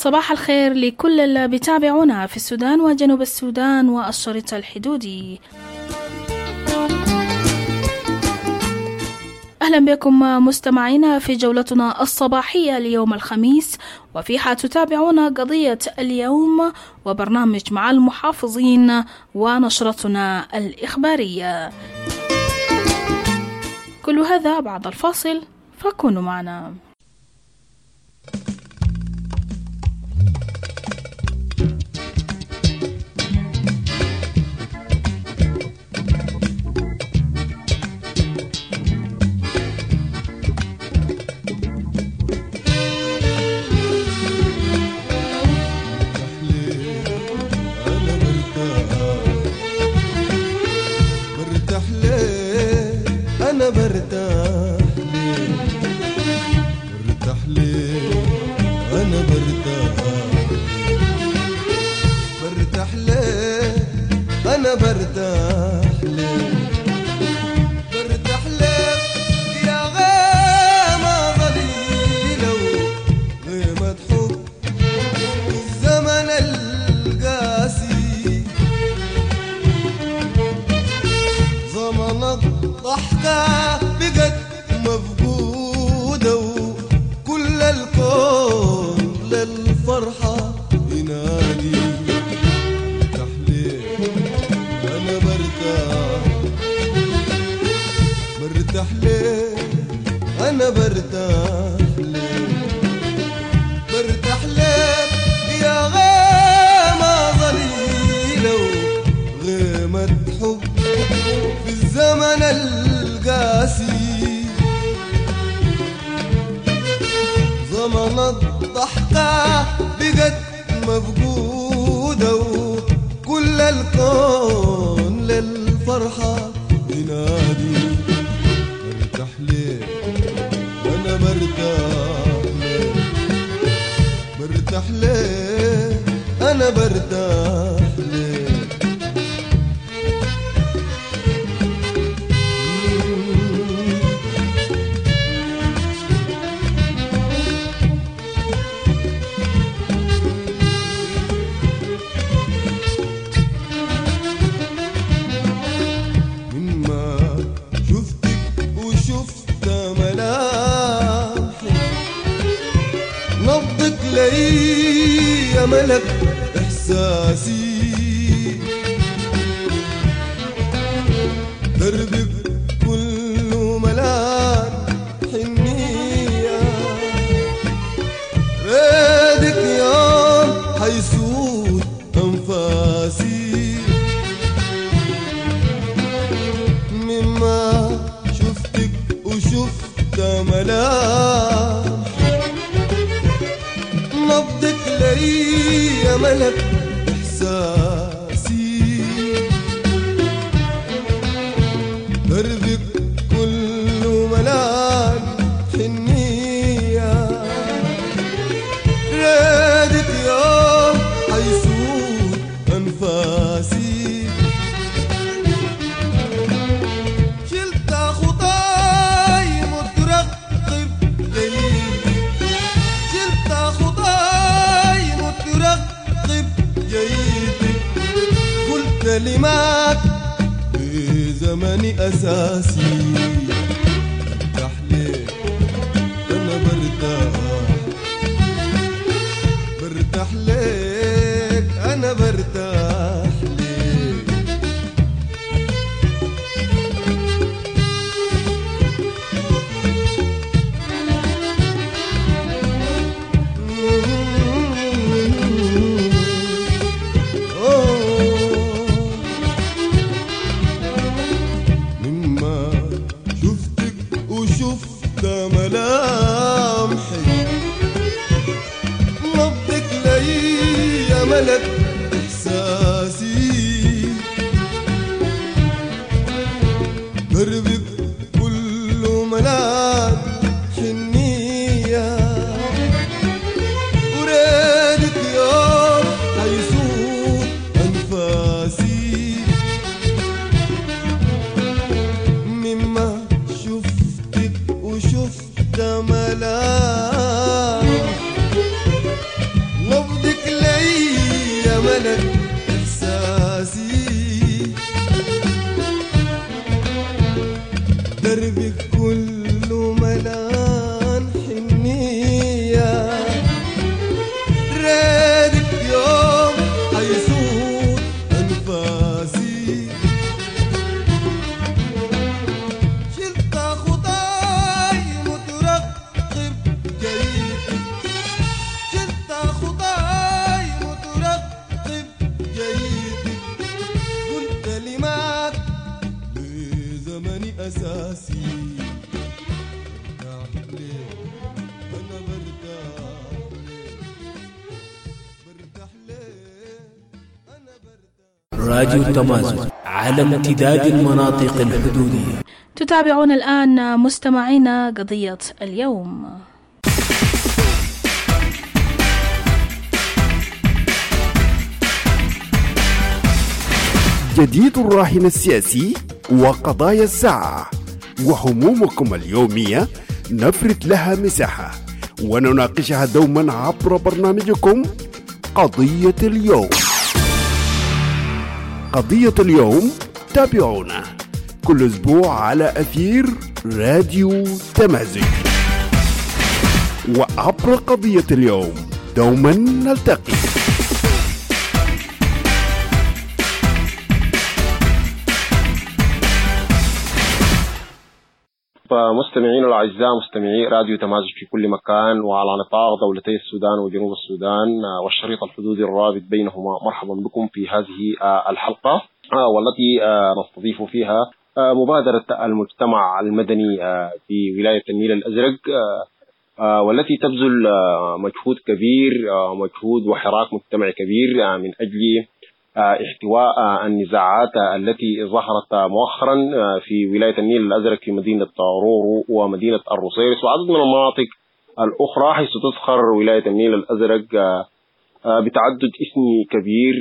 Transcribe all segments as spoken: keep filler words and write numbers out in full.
صباح الخير لكل اللي بيتابعونا في السودان وجنوب السودان والشريط الحدودي. أهلا بكم مستمعينا في جولتنا الصباحية ليوم الخميس، وفيها تتابعون قضية اليوم وبرنامج مع المحافظين ونشرتنا الإخبارية. كل هذا بعد الفاصل، فكونوا معنا. أنا برتاح ليه برتاح ليه أنا برتاح برتاح ليه أنا برتاح ليه برتاح ليه يا غيمة ظليلة وغيمة حب الزمن القاسي زمن الضحكة بقت مفقودة وكل الكون للفرحة ينادي. برتاح ليه أنا برتاح برتاح ليه أنا برتاح ليه برتاح ليه يا غيمة ظليلة وغيمة حب في الزمن القاسي زمن الضحكة بقت مفقودة وكل الكون للفرحة ينادي. برتاح ليه أنا برتاح ليه برتاح ليه أنا برتاح ليه يا ملك إحساسي دربك كله ملان حنية ريدك يوم حيسود أنفاسي مما شفتك وشفت ملان نبضك لي يا ملك إحساسي دربك كله ملان حنية ريدك يوم حيسود أنفاسي شلت خطاي مترقب جيدك شلت خطاي مترقب جيدك قلت كلمات في زمني أساسي. برتاح ليه أنا برتاح برتاح ليك أنا برتاح ليك مما شفتك وشفت ملامحي نبضك لي يا ملك إحساسي دربك كله ملان حنية وريدك يوم حيسود أنفاسي مما شفتك وشفت ملامحي راديو تمازن على امتداد المناطق الحدودية. تتابعون الآن مستمعينا قضية اليوم. جديد الراهن السياسي وقضايا الساعة وهمومكم اليومية نفرد لها مساحة ونناقشها دوما عبر برنامجكم قضية اليوم. قضية اليوم تابعونا كل أسبوع على أثير راديو تمازن، وعبر قضية اليوم دوما نلتقي. مستمعين الأعزاء، مستمعي راديو تمازج في كل مكان وعلى نطاق دولتي السودان وجنوب السودان والشريط الحدودي الرابط بينهما، مرحبا بكم في هذه الحلقة والتي نستضيف فيها مبادرة المجتمع المدني في ولاية النيل الأزرق، والتي تبذل مجهود كبير، مجهود وحراك مجتمعي كبير من أجل احتواء النزاعات التي ظهرت مؤخرا في ولاية النيل الأزرق في مدينة رورو ومدينة الروسيرس وعدد من المناطق الأخرى، حيث تزخر ولاية النيل الأزرق بتعدد اسمي كبير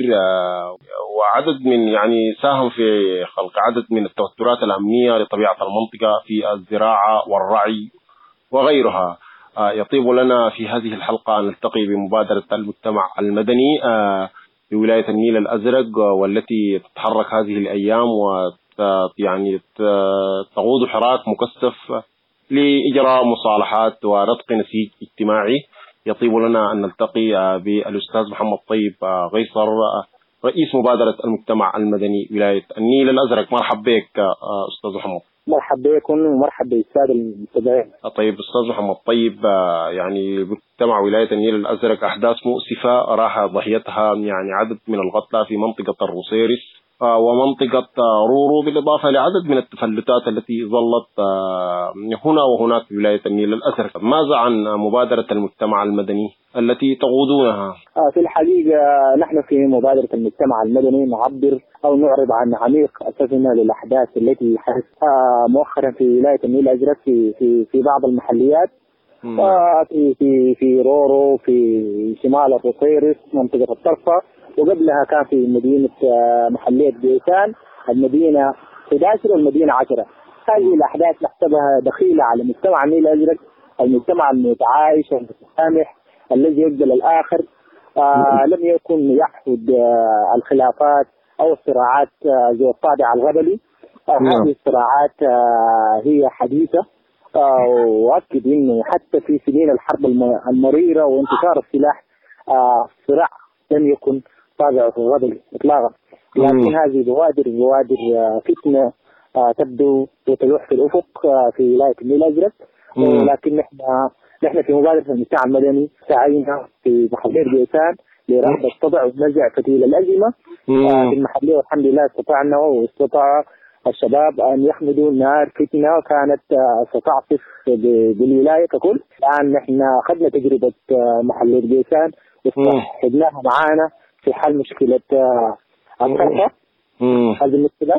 وعدد من يعني ساهم في خلق عدد من التوترات الأمنية لطبيعة المنطقة في الزراعة والرعي وغيرها. يطيب لنا في هذه الحلقة أن نلتقي بمبادرة المجتمع المدني في ولاية النيل الأزرق، والتي تتحرك هذه الأيام ويعني تقود حراك مكثف لإجراء مصالحات ورتق نسيج اجتماعي. يطيب لنا أن نلتقي بالأستاذ محمد طيب غيصر، رئيس مبادرة المجتمع المدني ولاية النيل الأزرق. مرحب بك أستاذ محمد. مرحب بكم ومرحب بالسادة المتابعين. طيب أستاذ محمد طيب، يعني مجتمع ولاية النيل الأزرق أحداث مؤسفة راح ضحيتها يعني عدد من القتلى في منطقة الروسيرس ومنطقة رورو، بالإضافة لعدد من التفلتات التي ظلت هنا وهناك في ولاية النيل الأزرق. ماذا عن مبادرة المجتمع المدني التي تقودونها؟ في الحقيقة نحن في مبادرة المجتمع المدني نعبر أو نعرض عن عميق أسفنا للأحداث التي حدثت مؤخرا في ولاية النيل الأزرق في في في بعض المحليات، في في في رورو، في شمال الروسيرس، منطقة الطرفة، وقبلها كان في مدينة محلية جيسان، المدينة أحد عشر والمدينة عشرة. هذه الأحداث نحسبها دخيلة على مجتمع النيل الأزرق، المجتمع المتعايش والمتسامح الذي يقبل الآخر. آه لم يكن يحفظ آه الخلافات أو الصراعات آه ذو الطابع الغبلي. آه هذه الصراعات آه هي حديثة، آه وأكد إنه حتى في سنين الحرب المريرة وانتشار السلاح آه الصراع لم يكن طابعه غبلي إطلاقا، لكن هذه بوادر بوادر آه فتنة آه تبدو وتلوح في الأفق آه في ولاية النيل الأزرق. ولكن نحن نحن في مبادرة المجتمع المدني سعينا في محلية جيسان لرفع الطبع ونزع فتيل الأزمة آه في المحلية، والحمد لله استطعنا واستطاع الشباب أن يحمدوا نار فتنة كانت آه ستعصف بالولاية ككل. الآن نحن أخذنا تجربة آه محلية جيسان واستحدناها معانا في حل مشكلة آه الطرفة. هذه المشكلة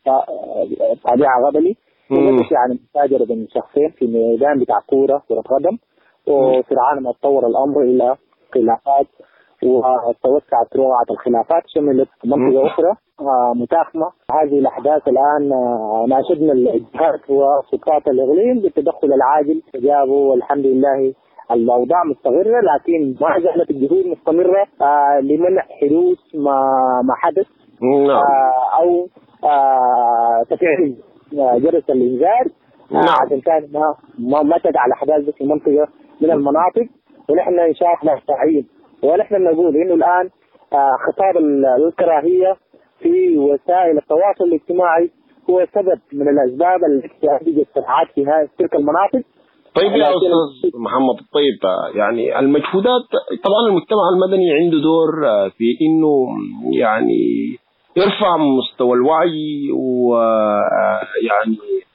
طابعة غبلي ونجد يعني متاجرة بين شخصين في ميدان بتاع كورة كرة قدم، وسرعان ما تطور الأمر إلى خلافات وتوسعت روعة الخلافات شملت منطقة أخرى متاخمة. هذه الأحداث الآن ناشدنا الجهات وسلطات الإقليم بالتدخل العاجل، فجابوا والحمد لله الأوضاع مستقرة، لكن ما زالت الجهود مستمرة لمنع حدوث ما ما حدث أو تفعيل جرس الإنذار عشان كان ما ما تدعى الأحداث في منطقة من المناطق. ونحن إن شاء الله سعيد، ونحن نقول إنه الآن خطاب الكراهية في وسائل التواصل الاجتماعي هو سبب من الأسباب التي أنتجت صراعات في تلك المناطق. طيب يا أستاذ محمد الطيب، يعني المجهودات طبعا المجتمع المدني عنده دور في إنه يعني يرفع مستوى الوعي ويعني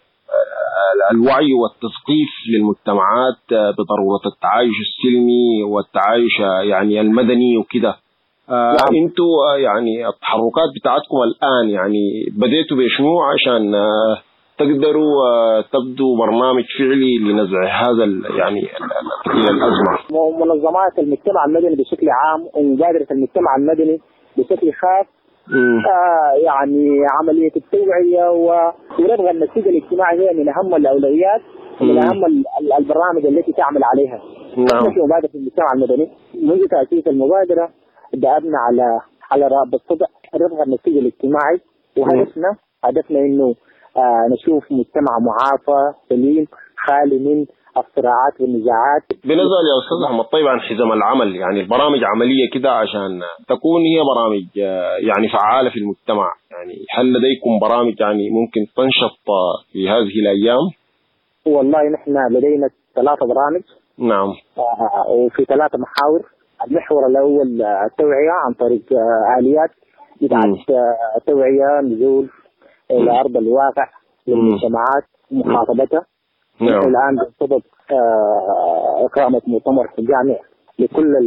الوعي والتثقيف للمجتمعات بضرورة التعايش السلمي والتعايش يعني المدني وكده. آه انتوا آه يعني التحركات بتاعتكم الان يعني بديتوا بشنو عشان آه تقدروا آه تبدوا برنامج فعلي لنزع هذا يعني الازمه؟ منظمات المجتمع المدني بشكل عام ومبادره المجتمع المدني بشكل خاص آه يعني عمليه التوعيه ورفع النسيج الاجتماعي هي من اهم الاولويات ومن اهم البرامج التي تعمل عليها. نحن في مبادره المجتمع المدني منذ تاسيس المبادره دأبنا على على بالصدق رفع النسيج الاجتماعي، وهدفنا هدفنا انه آه نشوف مجتمع معافى سليم خالي من الصراعات والنزاعات. بنسأل يا أستاذ أحمد طيب عن حزم العمل، يعني البرامج عملية كده عشان تكون هي برامج يعني فعالة في المجتمع، يعني هل لديكم برامج يعني ممكن تنشط في هذه الأيام؟ والله نحن لدينا ثلاثة برامج. نعم. آه وفي ثلاثة محاور. المحور الأول التوعية عن طريق آه آليات بتاعت آه توعية نزول إلى أرض الواقع للمجتمعات ومخاطبتها. نعم. الآن بصدد آه إقامة مؤتمر جامع لكل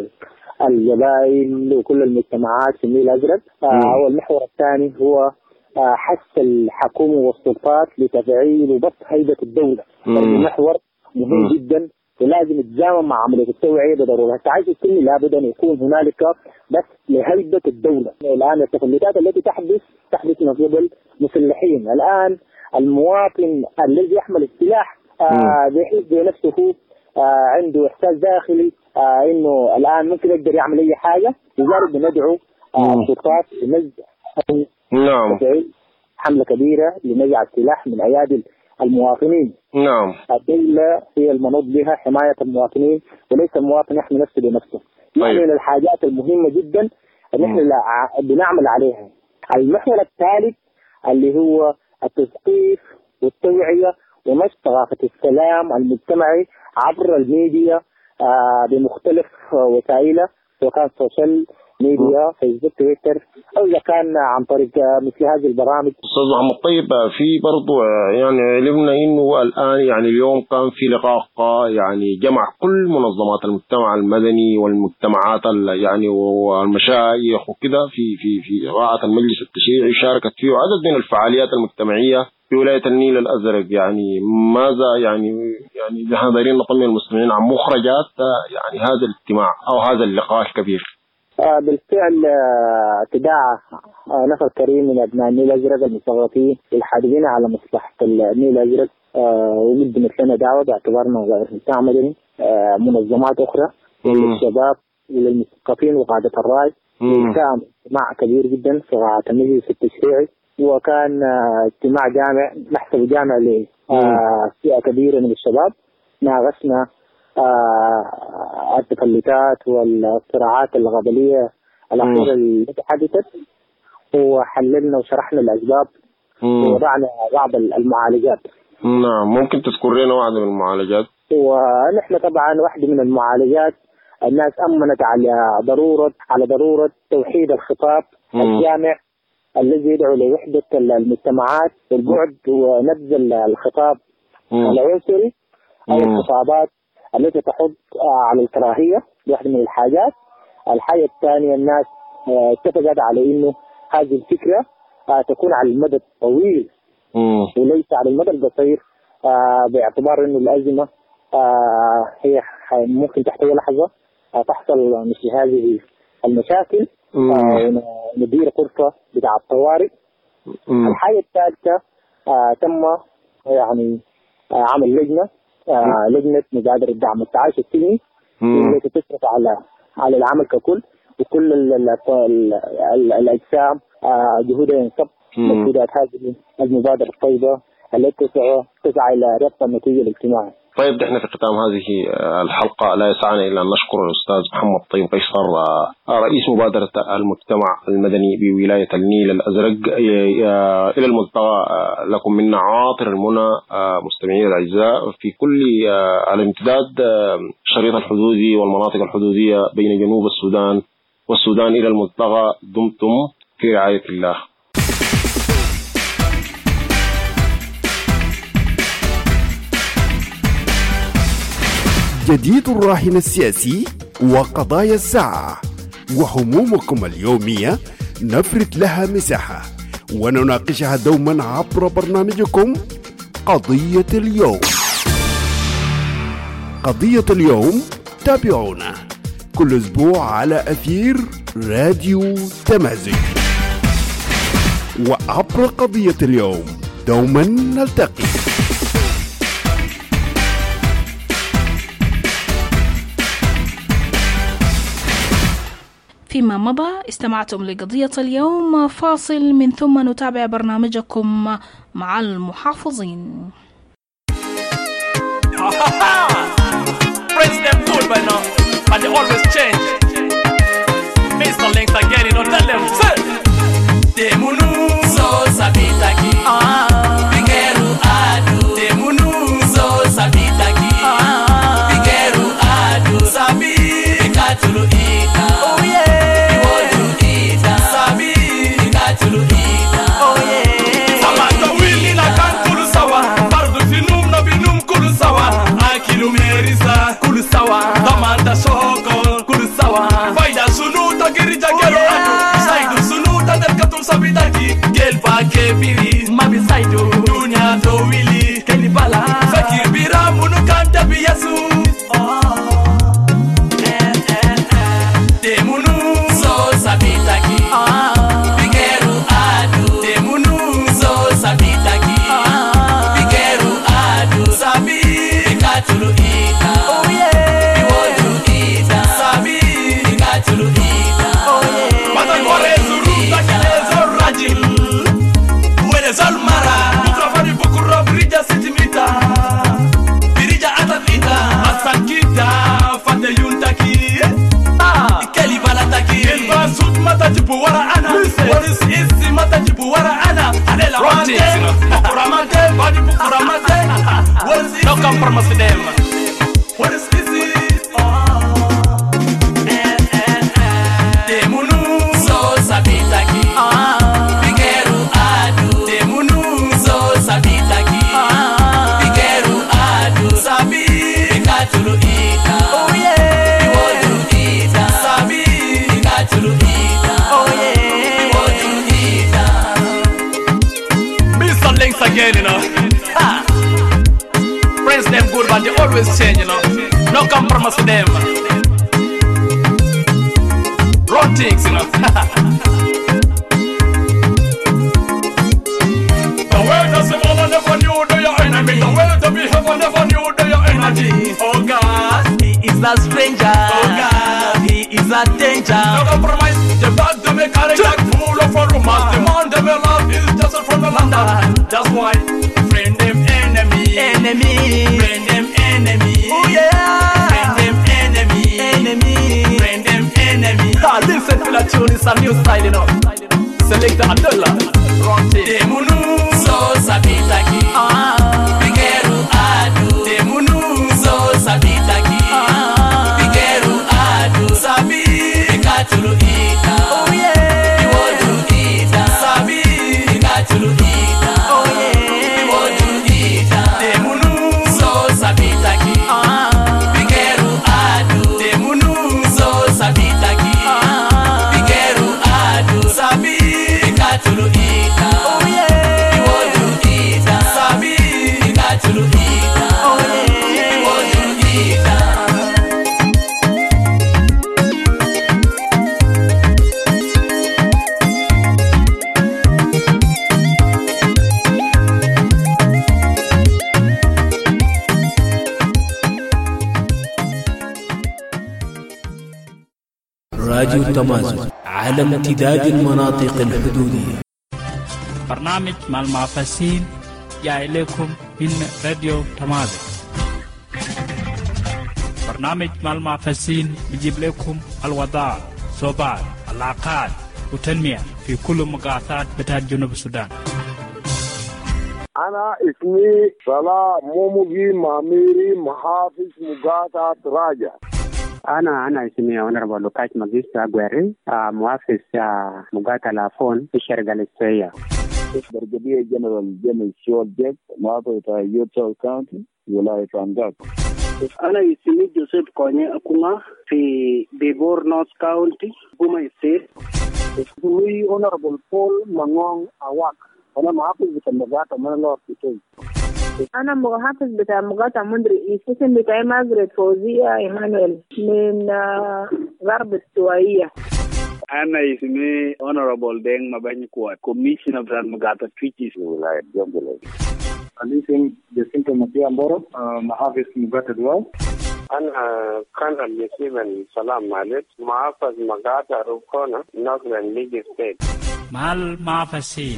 الجبائل وكل المجتمعات في النيل الأزرق. آه والمحور الثاني هو آه حث الحكومة والسلطات لتفعيل وبث هيبة الدولة. المحور مهم جدا ولازم يتزامن مع عملية التوعية بضرورة. التعايش السلمي لابد أن يكون هنالك بس لهيبة الدولة. الآن التفلتات التي تحدث تحدث من قبل مسلحين. الآن المواطن الذي يحمل السلاح آه بيحس بنفسه آه عنده إحساس داخلي آه إنه الآن ممكن يقدر يعمل أي حاجة، لذلك بندعو السلطات آه لنزع نعم حملة كبيرة لنزع السلاح من أيادي المواطنين. نعم. الدولة هي المنوط بها حماية المواطنين وليس المواطن يحمي نفسه بنفسه. طيب. من الحاجات المهمة جدا اللي احنا بنعمل عليها. المحور الثالث اللي هو التثقيف والتوعية ونشر ثقافة السلام المجتمعي عبر الميديا آه بمختلف وسائله، سواء كان سوشيال ميديا فيسبوك تويتر او اذا كان عن طريق مثل هذه البرامج. استاذ محمد طيب في برضو يعني علمنا انه الان يعني اليوم كان في لقاء يعني جمع كل منظمات المجتمع المدني والمجتمعات يعني والمشايخ وكده في في في قاعة المجلس التشريعي، شاركت فيه عدد من الفعاليات المجتمعية في ولاية النيل الأزرق. يعني ماذا يعني يعني نحن دايرين نطمن المستمعين عن مخرجات يعني هذا الاجتماع او هذا اللقاء الكبير؟ بالفعل تداعى نفر كريم من أبناء النيل الأزرق المستغرقين الحادثين على مصلحة النيل الأزرق، وقدمت لنا دعوة باعتبارنا غير مجتمع مدني منظمات أخرى للشباب وللمثقفين وقادة الرأي. كان اجتماع كبير جدا في قاعة المجلس التشريعي، وكان اجتماع جامع نحسب جامع لفئة كبيرة من الشباب. ناقشنا آه التفلتات والصراعات القبلية الأخيرة التي حدثت، وحللنا وشرحنا الأسباب ووضعنا بعض المعالجات. نعم، ممكن تذكر لنا واحدة من المعالجات؟ ونحن طبعا واحدة من المعالجات الناس أمنت على ضرورة على ضرورة توحيد الخطاب الجامع الذي يدعو لوحدة المجتمعات والبعد ونبذ الخطاب العنصري أو الخطابات التي تحض على الكراهية. واحدة من الحاجات. الحاجة الثانية الناس اتفقت على إنه هذه الفكرة تكون على المدى الطويل وليس على المدى القصير، باعتبار إنه الأزمة هي ممكن تحتوي لحظة تحصل مثل هذه المشاكل وندير فرصة بتاع الطوارئ. الحاجة الثالثة تم يعني عمل لجنة آه لجنة مبادرة دعم التعايش السلمي التي تشرف على على العمل ككل، وكل ال ال ال ال الأجسام آه جهودها ينصب مجهودات هذه المبادرة الطيبة التي تسعى تسعى إلى ربط النتيجة الاجتماعية. طيب احنا في ختام هذه الحلقة لا يسعنا إلا أن نشكر الأستاذ محمد طيب قيصر رئيس مبادرة المجتمع المدني بولاية النيل الأزرق. إلى الملتقى لكم منا عاطر المنى مستمعين الأعزاء في كل على امتداد الشريط الحدودي والمناطق الحدودية بين جنوب السودان والسودان. إلى الملتقى، دمتم في رعاية الله. جديد الراهن السياسي وقضايا الساعة وهمومكم اليومية نفرد لها مساحة ونناقشها دوما عبر برنامجكم قضية اليوم. قضية اليوم تابعونا كل أسبوع على أثير راديو تمازج، وعبر قضية اليوم دوما نلتقي. فيما مضى استمعتم لقضية اليوم، فاصل من ثم نتابع برنامجكم مع المحافظين. Friends them good by now, but they always change. Mister Links again, you know, tell them, say Demunu so sabitaki, Bigeru adu. Demunu so sabitaki, Bigeru adu. Sabi Bikatulu ita, oh yeah. Iwodu ita, Sabi Bikatulu ita, oh yeah. Samanta wili na kankulu sawa, Bardu finum na binum kulu sawa, Akilu merisa kulu sawa, Damanta shoko kulu sawa, Faida sunuta girija gero adu, Saidu sunuta del katum sabitaki, Gelpa kebiri mabisaidu, Dunya to wili kelibala, Fakir biramu nukanta biyasu. No compromise with them. What is this? Demunu so sabitaki, Bigeru adu. Demunu so sabitaki, Bigeru adu. Sabi Bikatulu ita, oh yeah. Iwodu ita, Sabi Bikatulu ita, oh yeah. Iwodu ita. Mister Links again, you know. Friends them good, but they always change, you know. No compromise with them. Wrong things, you know. The way that the mama never knew they are enemy. The way that we have never knew they are enemy. Oh God, he is a stranger. Oh God, he is a danger. No compromise. The bag them a carry back full of rumors. The man them a love is just from the London. That's why friend them enemy. Enemy. Friend them enemy. Oh yeah. Friend them enemy. Enemy. Friend them enemy. Ah, listen to that tune. It's a new style, you know. Select the Abdullah. Wrong thing. Demunu so sabitaki. Bigeru adu. Demunu so sabitaki. Bigeru adu. Sabi Bikatulu ita. Oh yeah. Iwodu ita. Sabi Bikatulu ita. Oh yeah. Iwodu ita. Demunu so sabitaki. Bigeru adu. Demunu so sabitaki. Bigeru adu. Sabi Bikatulu ita. Oh yeah. Iwodu ita. Sabi Bikatulu ita. Oh yeah. Iwodu ita. راديو تمازج على امتداد المناطق الحدودية. برنامج مع المعفسين جاي لكم من راديو تمازج. برنامج مع المعفسين بيجيب لكم الوضع، صوبات، العلاقات وتنمية في كل مقاطعات بتاع جنوب السودان. أنا اسمي صلاح موموجي ماميري محافظ مقاطعة راجع. أنا أنا اسمي Honorable Lukash Magista Aguirre موافظ مقاطعة لافون في الشرق الإسرائيلي. برجدية جنرال جيمس شول جيك محافظة يوتشال كاونتي ولاية رانجاك. أنا اسمي جوزيف كوني أكوما في بيبور نورث كاونتي بوما ستيت. اسمي Honorable Paul Mangong Awak. أنا محافظ بتاع مقاطع منلور في توي. أنا محافظ بتاع مقاطع مندري. اسم بتاعي ماجريت فوزية إيمانويل من غرب السوائية. أنا اسمي Honorable Deng Mabany Kuat, Commissioner of Mugata Twitches ولاية جنبلة. أنا اسمي جسنتو مسيا مبارو محافظ مقاطع دوال. أنا كان يسمى سلام عليك محافظ مقاطع روكونا نورثرن ليج ستيت. مع المعفسين.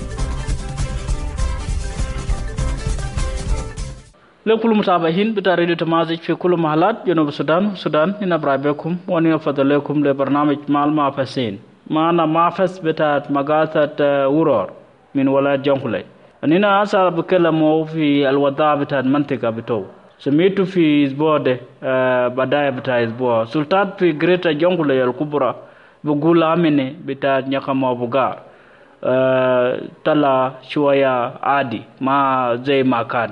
لكل متابعين بتاع راديو تمازج في كل محلات جنوب السودان السودان نبرع بكم ونفضل لكم لبرنامج مع المعفسين. معنا معفس بتاع مقاطع ورور من ولاية جنقلي. أنا أسأل بكلمه في الوضع بتاع المنطقة بتوع. سميته في أسبوع ده بداية بتاع أسبوع. سلطات في غريتا جنقلي الكبرى بقول أمني بتاع نيكما بوغار. طلع شوية عادي ما زي ما كان.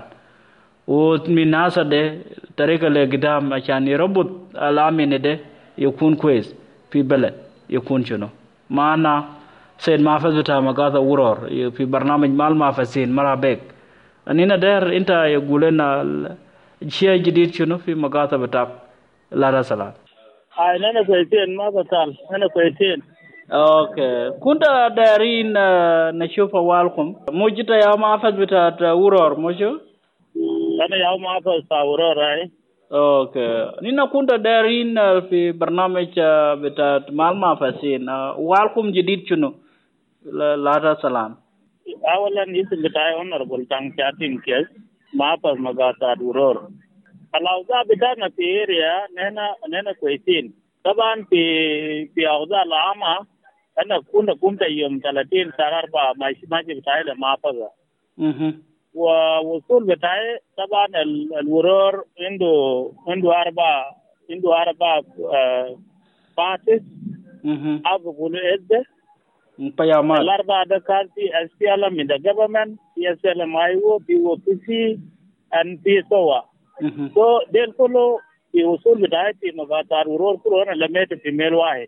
ومن هذا ده طريقة لقدام عشان يربط الأمن ده يكون كويس في بلد يكون شنو معنا سيد محافظ بتاع مقاطع ورور في برنامج مع المعفسين مرحبا. أنينا داير أنت يقول لنا الشيء الجديد شنو في مقاطع بتاعك لا سلام. أنا كويسين ما بطال أنا كويسين. أوكي كنت دايرين نشوف أولكم موجود يا محافظ بتاع ورور موجود. أنا يا محافظ بتاع ورور هاي. اوكي نينا كنت دارين في برنامج بتاع مع المعفسين والكم جديد شنو لا سلام. اولا اسم بتاعي Honorable Tang Chatin Kes محافظ مقاطع ورور. الاوضاع بتاعنا في اريا نحن نحن كويسين طبعا في في اوضاع العامه. انا كنت كنت يوم ثلاثين سنه أربعة ماشي بتاعي لمحافظه. اها ووصول بتاعي طبعا الورور عنده عنده أربعة عنده أربعة بارتيز. اها أقول إيه بيامات الأربعة ده كان في إس بي إل من the government في إس إل إم آي أو في أو بي سي and في سوا. so ده كله في وصول بتاعي في مقاطع الورور كله أنا لميت في ميل واحد.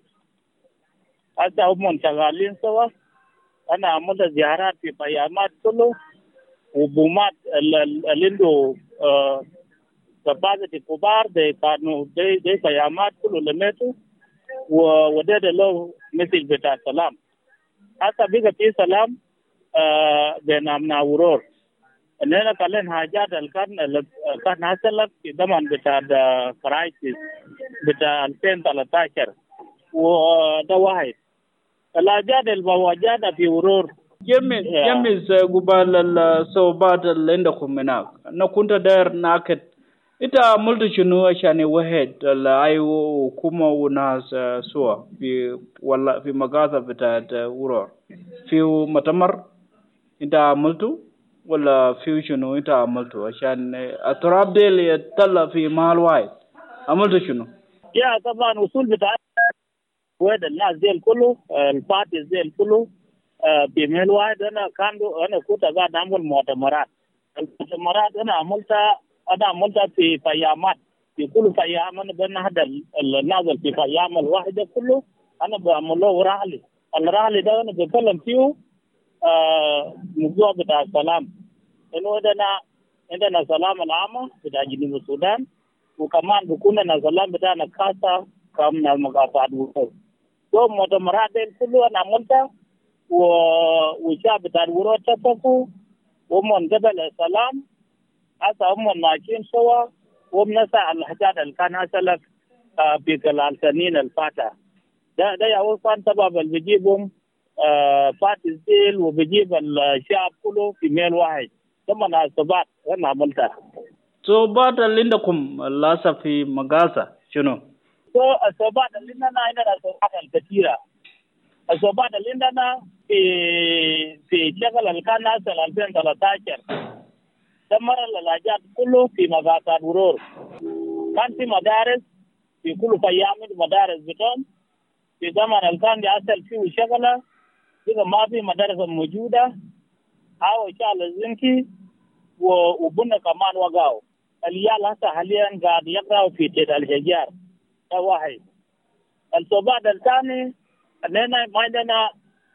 هذا هم شغالين سوا. أنا عملت زيارات في بيامات كله وبومات اللي عنده كبازة كبار ده كانوا ده ده بيامات كله لميته وده ده له مسج بتاع سلام. حتى بيجا في سلام بينامنا ورور. إننا كلنا حاجات الكان كان حصلت في زمن بتاع كرايسيس بتاع ألفين وثلاثة عشر وده واحد. الحاجات اللي بواجهنا في ورور جميل جميل قبال الصوبات اللي عندكم هناك. أنا كنت داير ناكد إنت عملت شنو عشان واحد الأيوة وكوما وناس سوا في ولا في مقاطع بتاعت ورور في مؤتمر إنت عملته ولا في شنو إنت عملته عشان التراب ده اللي يطلع في محل واحد عملت شنو؟ يا طبعا وصول بتاع واحد الناس زي الكله البارتي زي الكله في ميل واحد. أنا كان أنا كنت قاعد أعمل مؤتمرات. المؤتمرات أنا عملتها أنا عملتها في فيامات في كل فيام. أنا بين هذا النازل في فيام الواحدة كله أنا بعمل له رحلة. الرحلة ده أنا بتكلم فيه موضوع بتاع السلام. إنه عندنا عندنا سلام العامة بتاع جنوب السودان وكمان بكون لنا سلام بتاعنا خاصة كم المقاطعات ورور. so مؤتمرات كله أنا عملتها وشعب بتاع ورور تفقوا ومن قبل السلام هذا هم ماشيين سوا وبنسى الحاجات اللي كان حصلت في خلال سنين الفاتحة. ده ده أول كان سبب اللي بيجيبهم فات الزيل وبيجيب الشعب كله في ميل واحد. ثم الصبات أنا عملتها. صوبات اللي عندكم للأسف في مقاطع شنو؟ so الصوبات اللي عندنا عندنا صوبات الكثيرة. الصوبات اللي عندنا في في شغل اللي كان حصل ألفين وثلاثة عشر دمر الحاجات كله في مقاطع ورور. كان في مدارس في كل فيام مدارس بتوعهم في زمن اللي كان يحصل فيه شغله إذا ما في مدارس موجودة أو شغل الزنكي وبنا كمان وقعوا. اليال هسه حاليا قاعد يقرأوا في تيت الحجار. ده واحد. الصوبات الثاني أننا ما عندنا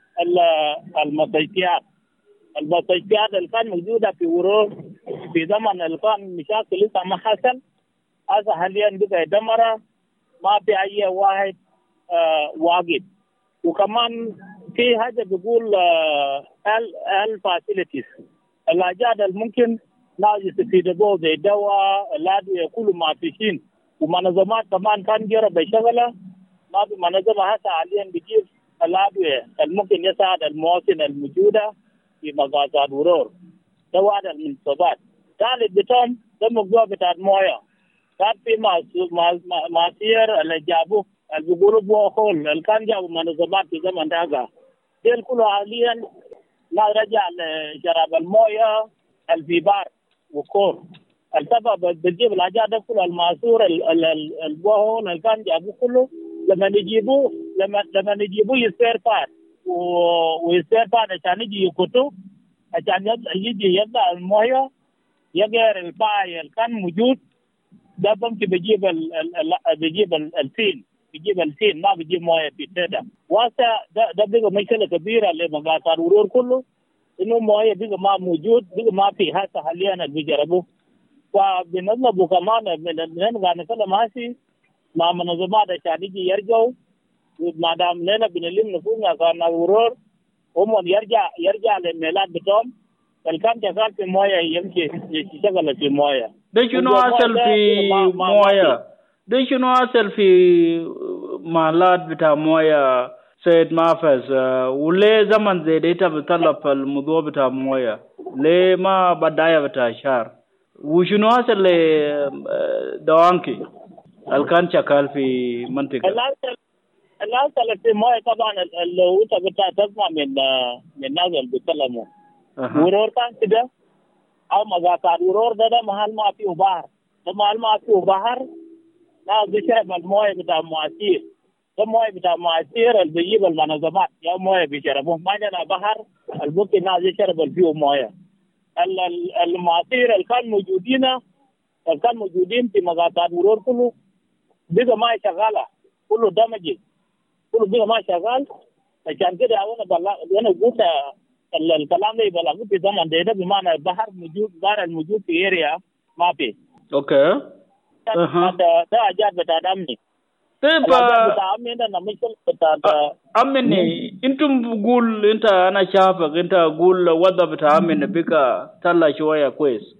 المستشفيات المستشفيات اللي كان موجودة في ورور في زمن اللي كان مشاكل لسه ما حصل هذا حاليا بقى دمرة ما في أي واحد آه واجد. وكمان في حاجة بيقول ال ال فاسيلتيز الحاجات الممكن ناس يستفيدوا زي دواء الأدوية كل ما فيشين ومنظمات كمان كان جرب بشغلة ما في منظمة حتى حاليا بتجيب الأدوية الممكن يساعد المواطن الموجودة في مغازات ورور ده واحد من السبب. ثالث بتوم ده موضوع بتاع المويه كان في ماسير اللي جابوه اللي بيقولوا بوخول اللي كان جابوا منظمات في زمن ده ديل كله حاليا لا رجع لشراب المويه الفيبار وكور السبب بتجيب الحاجات ده كله الماسور البوخول اللي كان جابوه كله لما يجيبوه لما لما يجيبوه يصير بار ويصير بار عشان يجي يكتو عشان يجي يبدا المويه يغير الباي اللي كان موجود ده ممكن بيجيب ال ال بيجيب الفين بيجيب الفين ما بيجيب مويه في تدا واسا ده ده بيبقى مشكله كبيره لمغاسات ورور كله انه مويه بيبقى ما موجود بيبقى ما في هسه حاليا بيجربوا فبنطلبوا كمان من قاعد نتكلم هسي مع منظمات عشان يجي يرجعوا ما دام لنا بنلم نفوسنا كان ورور هم يرجع يرجع للميلاد بتوعهم الكام شغال في مويه يمشي يشتغل في مويه ده شنو أصل في مويه ده شنو أصل في مالات بتاع مويه سيد مافز وليه زمن زي ده بتطلب الموضوع بتاع مويه ليه ما بداية بتاع شهر وشنو أصل دوانكي الكان شغال في منطقة الأصل في مويه طبعا اللي أنت بتاع تسمع من من ناس اللي بيتكلموا ورور كان كده أو مغاسات ورور ده ده محل ما فيه بحر ده محل ما فيه بحر ناس بيشرب المويه بتاع مواسير ده مويه بتاع مواسير اللي بيجيب المنظمات يا مويه بيشربوه ما عندنا بحر اللي ممكن ناس يشرب اللي فيه مويه المواسير اللي كان موجودين اللي كان موجودين في مغاسات ورور كله بيبقى ما شغالة كله دمجي كله بيبقى ما شغال عشان كده أنا بلا أنا قلت الكلام ده يبقى في زمن ده بمعنى البحر موجود بحر الموجود في اريا ما في اوكي اها ده اجاد بتاع امني طيب بتاع امني ده مشكله بتاع امني انتم بقول انت انا شافك انت قول وضع بتاع امني بك طلع شويه كويس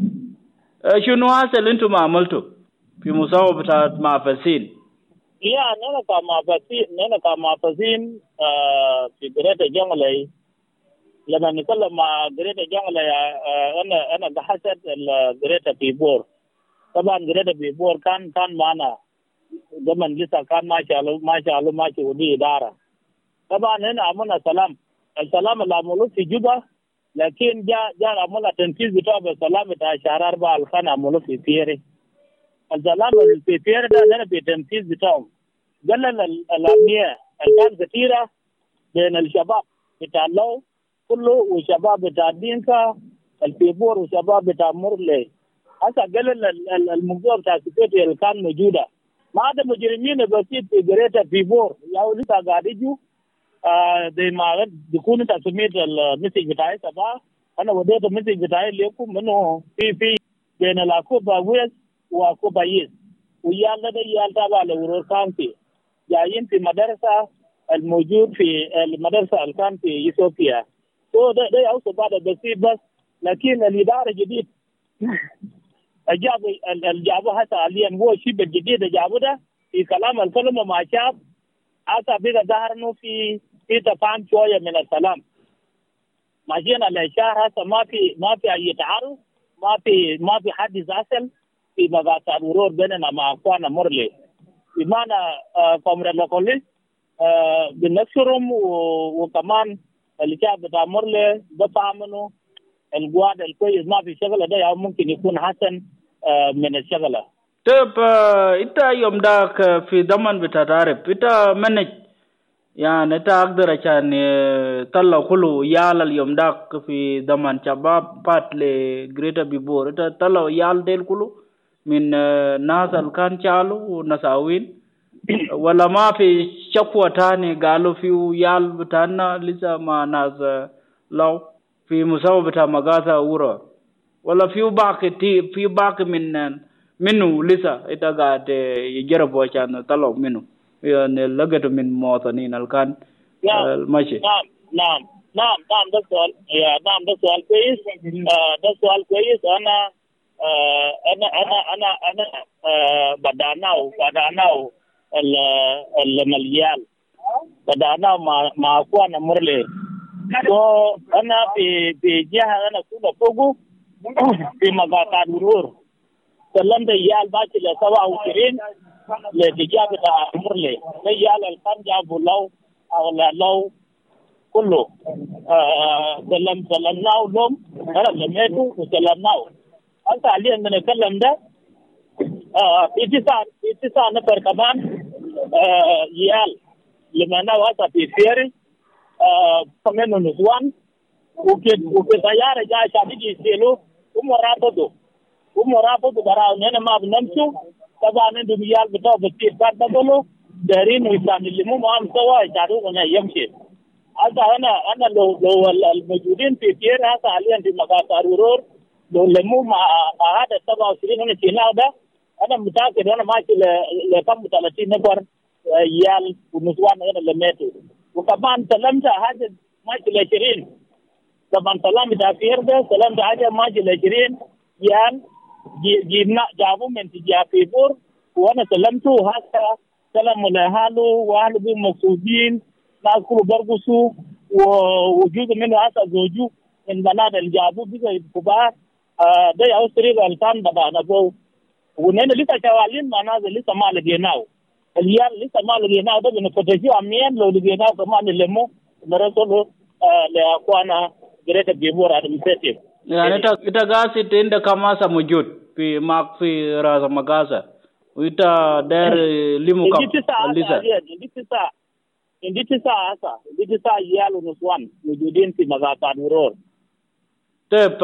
شنو حصل انتم عملتوا في مساواه بتاع معفسين يا انا كمعفسين انا كمعفسين في قريه الجمل لما نتكلم مع قرية جنغلة أنا أنا بحسد قرية بيبور طبعا قرية بيبور كان كان معنا زمن لسه كان ما شاء الله ما شاء الله ما شاء الله إدارة طبعا هنا عملنا سلام السلام اللي عملوه في جوبا لكن جاء جاء عملنا تنفيذ بتاع السلام بتاع شهر أربعة اللي كان عملوه في بيري السلام في بيري ده هنا في تنفيذ بتاعهم قال الأمنية كان كثيرة بين الشباب بتاع لو كله وشباب بتاع دينكا البيبور وشباب بتاع مرلي هسه قال الموضوع بتاع السكيورتي اللي كان موجوده ما عدا مجرمين بسيط في قريه بيبور يا لسه قاعد يجوا زي ما بيكون انت سميت المسج بتاعي صباح انا وديت المسج بتاعي لكم انه في في بين الاكوبا ويس واكوبا يس ويال ده يال تبع لورور كانتي جايين في مدرسه الموجود في المدرسه اللي كان في اثيوبيا هو ده ده أوصل بعد البسيط بس لكن الإدارة الجديد جابوا الجابوا حتى حاليا هو الشيء الجديد جابوا ده في كلام الكلمة مع شاب حتى بيجا ظهر إنه في في تفاهم شوية من السلام ماشينا الإشارة حتى ما في ما في أي تعارض ما في ما في حد يزعل في مغاسات ورور بيننا مع أخوانا مرلي بمعنى كاميرا لكولي بنشكرهم وكمان الشعب بتاع مرلي بفهمنه القواد الكويس ما في شغله ده ممكن يكون حسن من الشغله. طيب انت يوم داك في زمن بتاع تعرف انت منج يعني انت اقدر عشان طلع كله يال اليوم داك في زمن شباب بات لجريتا بيبور انت طلع يال ديل كله من ناس اللي كان شالوا ونساوين ولا ما في شكوى تاني قالوا في يال بتاعنا لسه مع ناس لو في مسابقة بتاع مغاثة ورا ولا في باقي في باقي من منه لسه إذا قاعد يجربوا عشان طلعوا منه يعني لقيته من مواطنين الكان ماشي. نعم نعم نعم نعم ده سؤال يا نعم ده سؤال كويس ده سؤال كويس أنا أنا أنا أنا أنا بدأناه بدأناه المليال بدأناه مع مع أخوانا مرلي so أنا في في جهة أنا كنا فوقه في مقاطع الورور سلمت يال باكي لسبعة وعشرين لتجاب مرلي ليال الخام جابوا لو أو لو كله سلم سلمناه لهم أنا لميته وسلمناه أنت عليه نتكلم ده اتصال اتصال نفر كمان يال لما أنا واسا في فيري كمان نسوان وكد وكد طيارة جاي شادي يسيلو ومرابطه ومرابطه براو نحن ما بنمشوا طبعا عندهم يال بتوع بتصير بعد بقوله دارين ويسان اللي مو معهم سوا يشاركوا هنا يمشي هذا أنا أنا لو لو الموجودين في فيري هذا حاليا في مقاطع الورور لو لمو مع هذا سبعة وعشرين هنا تينا ده أنا متأكد أنا ماشي ل لكم ثلاثين نفر يال ونسوان هنا لميته وكمان سلمت هذا ماشي لعشرين طبعا سلمت أخير ده سلمت هذا ماشي لعشرين يال جيبنا جابوا من تجاه بور وأنا سلمته هذا سلام لهالو وأهله بمقصودين ناس كله برقصوا ووجود منه هذا زوجو من بلاد الجابو بيجي كبار ده يوصل الكان بدأنا بو ونحن لسه شغالين مع ناس لسه ما لقيناه اليوم لسه ما لقيناه ده بنفتشوا عميان لو لقيناه كمان نلمه نرسله لأخوانا جريت بيبور administrative يعني إنت إنت قاعد تند كماسة موجود في ماك في راس مغازة وإنت دار ليمو كم لسه إندي تسا إندي تسا هسا إندي تسا يالو نسوان موجودين في مغازة نورور طيب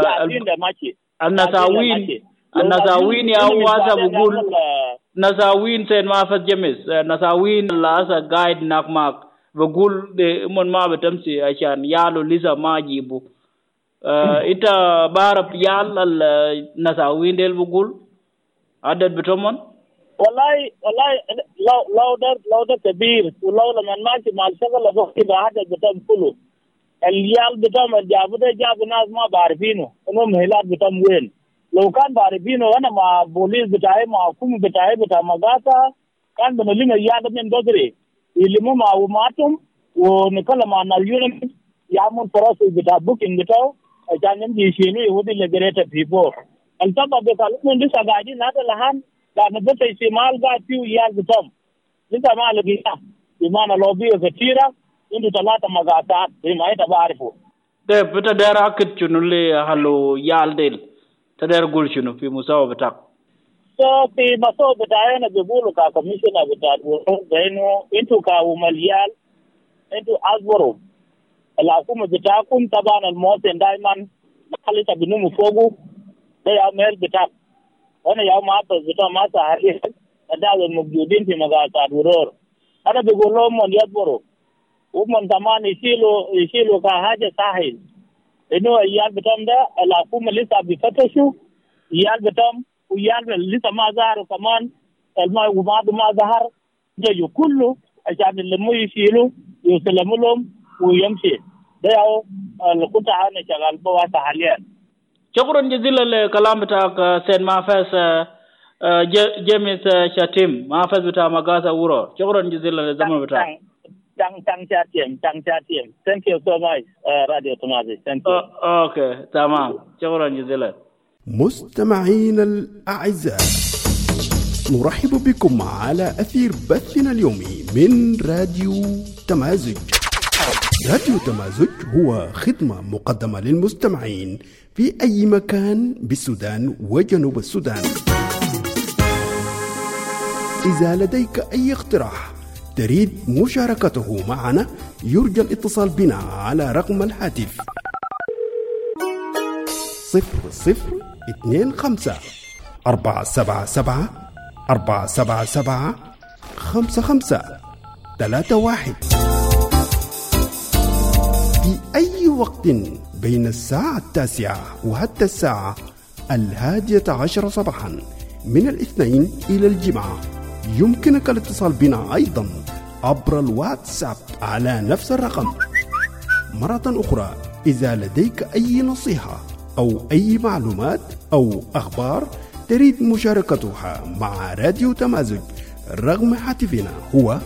النساوين النساوين يا واسا بقول نساوين سين ما فت جمس نساوين لاسا قايد ناك ماك بقول من ما بتمشي عشان يالو لسه ما جيبو إنت بعرف يال النساوين ديل بقول عدد بتمن والله والله لو لو ده لو ده كبير ولو لما ماشي مع الشغل ده كده عدد بتم كله اليال بتم جابوا ده جابوا ناس ما بعرفينه إنهم مهلات بتم وين لو كان بعرفينه أنا مع بوليس بتاعي مع حكومة بتاعي بتاع مغاتا كان بنلم اليال من بدري يلموا معلوماتهم ونكلم عن اليوم يعمل بروسس بتاع بوكينج بتاعه عشان يمشي يشيلوا يودي لجريتا بيبور الطبع بيقولون لسه قاعدين هذا لهان لأن بس استعمال قاعد فيه يال بتم لسه ما لقينا بمعنى لوبية كثيرة إنه ثلاثة مغاتات بما أنت بعرفه ده بتدار أكيد شنو اللي هلو يال ديل تدار قول شنو في مساواة بتاعك so في مساواة بتاعنا بيقولوا ككميشنر بتاع إنه أنتوا كوماليال أنتوا أصبروا الحكومة بتاعكم طبعا المواطن دائما خلي تبنوا فوقه ده يعمل بتاعك أنا يوم ما بزبط ما سهري هذا الموجودين في مغازة الورور أنا بقول لهم من يصبروا ومن زمان يشيلوا يشيلوا كحاجة سهل إنه يال بتم ده الحكومة لسه بيفتشوا يال بتم ويال لسه ما ظهروا كمان الماء وما ما ظهر ده كله عشان اللي مو يشيلوا يسلموا لهم ويمشي ده هو القطع أنا شغال بواسطة حاليا. شكرا جزيلا لكلام بتاعك سيد مافس جيمس شاتيم مافس بتاع مغازة ورو شكرا جزيلا للزمن بتاعك. Tang Tang Chatim, Tang Chatim. Thank you so much, uh, Radio Tomazi. Thank you. Uh, okay, تمام. شكرا جزيلا. مستمعين الأعزاء، نرحب بكم على أثير بثنا اليومي من راديو تمازج. راديو تمازج هو خدمة مقدمة للمستمعين في أي مكان بالسودان وجنوب السودان. إذا لديك أي اقتراح تريد مشاركته معنا يرجى الاتصال بنا على رقم الهاتف صفر صفر اثنين خمسة أربعة سبعة سبعة أربعة سبعة سبعة خمسة خمسة ثلاثة واحد. في أي وقت بين الساعة التاسعة وحتى الساعة الهادية عشر صباحا من الاثنين إلى الجمعة يمكنك الاتصال بنا أيضا عبر الواتساب على نفس الرقم. مرة أخرى، إذا لديك أي نصيحة أو أي معلومات أو أخبار تريد مشاركتها مع راديو تمازج رقم هاتفنا هو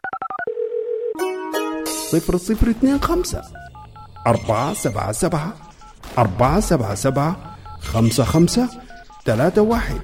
صفر صفر اثنين خمسة أربعة سبعة سبعة أربعة سبعة سبعة خمسة خمسة ثلاثة واحد.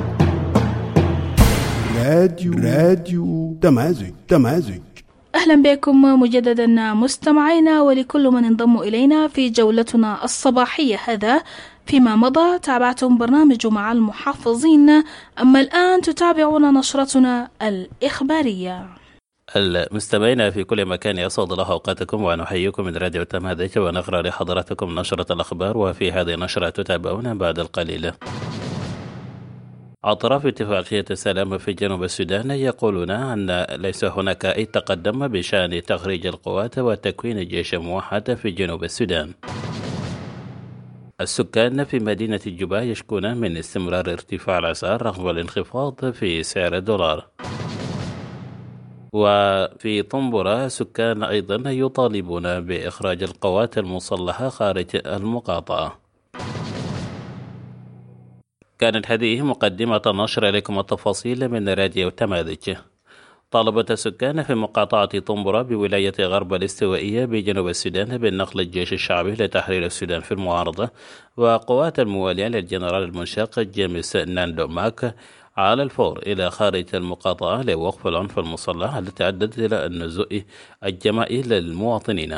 راديو راديو تمازج تمازج. أهلا بكم مجددا مستمعينا ولكل من انضم إلينا في جولتنا الصباحية. هذا فيما مضى تابعتم برنامج مع المحافظين، أما الآن تتابعون نشرتنا الإخبارية. المستمعين في كل مكان يسعد الله أوقاتكم ونحييكم من راديو تمازج ونقرأ لحضراتكم نشرة الأخبار، وفي هذه النشرة تتابعون بعد القليل. أطراف اتفاقية السلام في جنوب السودان يقولون أن ليس هناك أي تقدم بشأن تخريج القوات وتكوين جيش موحد في جنوب السودان. السكان في مدينة جوبا يشكون من استمرار ارتفاع الأسعار رغم الانخفاض في سعر الدولار. وفي طنبرة سكان أيضا يطالبون بإخراج القوات المسلحة خارج المقاطعة. كانت هذه مقدمة نشر لكم التفاصيل من راديو تمازج. طالبت السكان في مقاطعة طنبرة بولاية غرب الاستوائية بجنوب السودان بالنقل الجيش الشعبي لتحرير السودان في المعارضة وقوات الموالية للجنرال المنشق جيمس ناندو ماك على الفور إلى خارج المقاطعة لوقف العنف المسلح التي أدت إلى النزوء الجماعي للمواطنين.